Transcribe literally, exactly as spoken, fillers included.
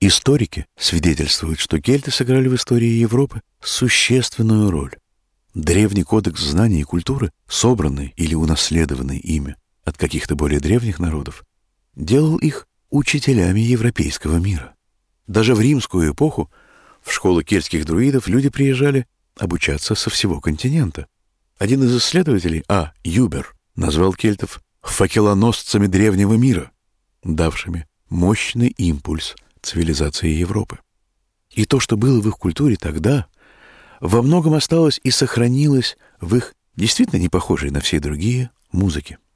Историки свидетельствуют, что кельты сыграли в истории Европы существенную роль. Древний кодекс знаний и культуры, собранный или унаследованный ими от каких-то более древних народов, делал их учителями европейского мира. Даже в римскую эпоху в школы кельтских друидов люди приезжали обучаться со всего континента. Один из исследователей, А. Юбер, назвал кельтов факелоносцами древнего мира, давшими мощный импульс цивилизации Европы. И то, что было в их культуре тогда, во многом осталось и сохранилось в их действительно не похожей на все другие музыке.